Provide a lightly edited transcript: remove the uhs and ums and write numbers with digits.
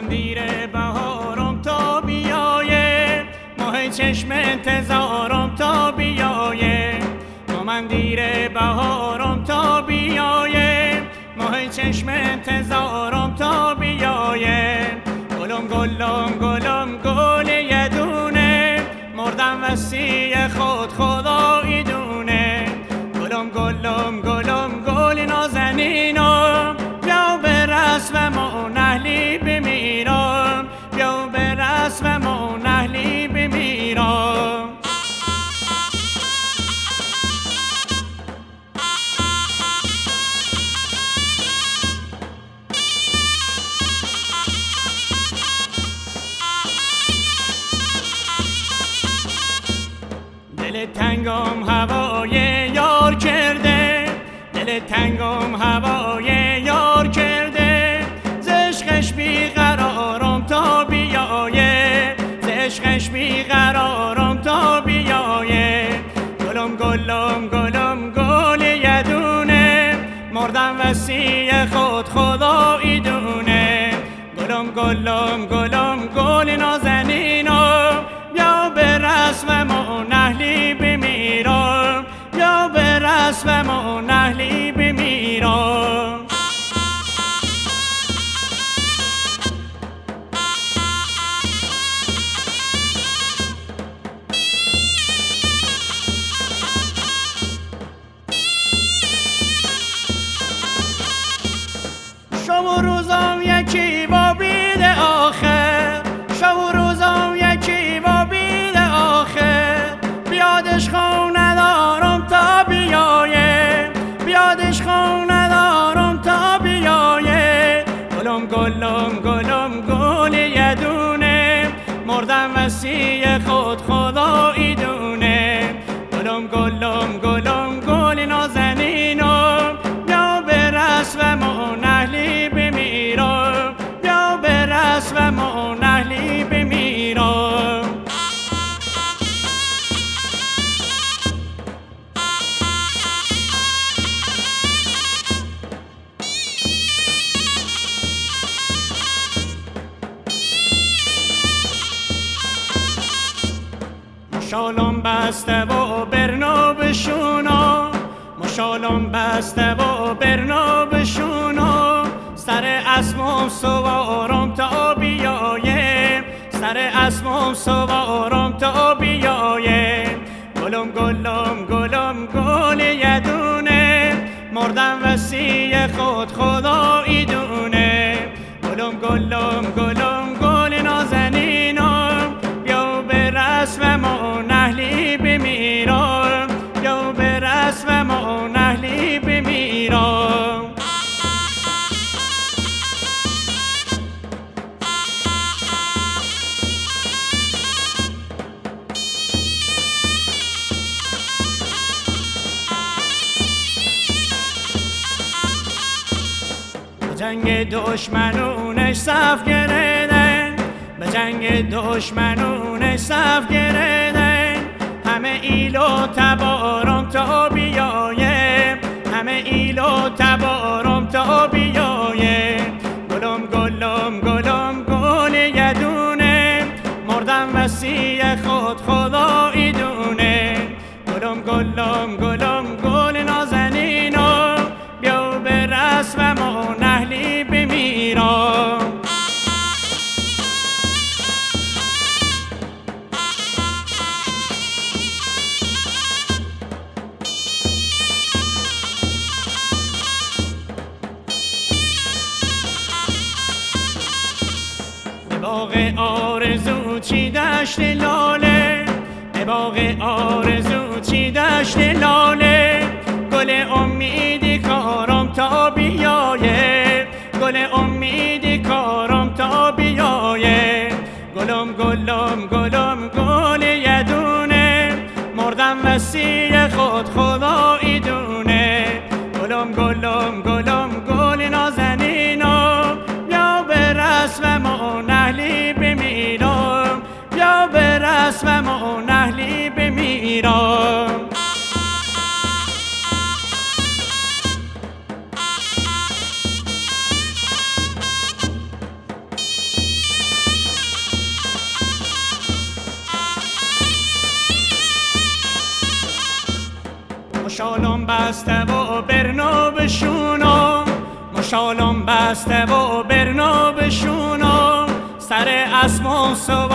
من دیر بهارم تا بیایه، ماه چشم انتظارم تا بیایه. من دیر بهارم تا بیایه، ماه چشم انتظارم تا بیایه. گلم گلم گلم گل یدونه، مردم وسی خود خدایی دونه. گلم گلم گلم گل نازنینم، بیا به رسممون اهلی بمیرم، بیا به رسممون اهلی بمیرم. دل تنگم هوای یار کرده، دل تنگم هوای یار کرده. ز عشقش بیقرارم تا بیایه، ز عشقش بیقرارم تا بیایه. گلم گلم گلم گل یدونه، مردم وسی خود خدایی دونه. گلم گلم گلم گل نازنینم، بیا به رسممون اهلی بمیرم، بیا به رسممون اهلی بمیرم. شب و روزم یکی با بید آخر، شب و روزم یکی با بید آخر. بیادش خون ندارم تا بیایه، بیادش خون ندارم تا بیایه. گلم گلم گلم گل یدونه، مردم وسی خود خدایی دونه. گلم گلم گلم گل نازنینم، بیا به رسممون اهلی بمیرم، بیا به رسممون اهلی بمیرم. مشالم بسته و برنا بشونم، مشالم بسته و برنا بشونم. سر اسبم سوارم تا بیایه، سر اسبم سوارم تا بیایه. گلم گلم گلم گل یدونه، مردم وسی خود خدایی دونه. گلم گلم گلم گل نازنینم، بیا به رسممون اهلی بمیرم، بیا به رسممون اهلی بمیرم. به جنگ دشمنونش صف گردن، به جنگ دشمنونش صف گردن. همه ایل و تبارم تا بیایه، همه ایل و تبارم تا بیایه. گلم گلم گلم گل یدونه، مردم وسی خود خدایی دونه. گلم گلم گلم گل نازنینم، بیا به رسممون اهلی بمیرم. به باغ آرزو چی دشت لاله، به باغ آرزو چی دشت لاله. گل امیدی کارم تا بیایه، گل امیدی کارم تا بیایه. گلم گلم گلم گل یدونه، مردم وسی خود خدایی دونه. گلم گلم گلم گل نازنینم، بیا به رسممون اهلی بمیرم، بیا به رسممون اهلی بمیرم. مشالم بسته و برنو بشونم، مشالم بسته و برنو بشونم، سر اسم و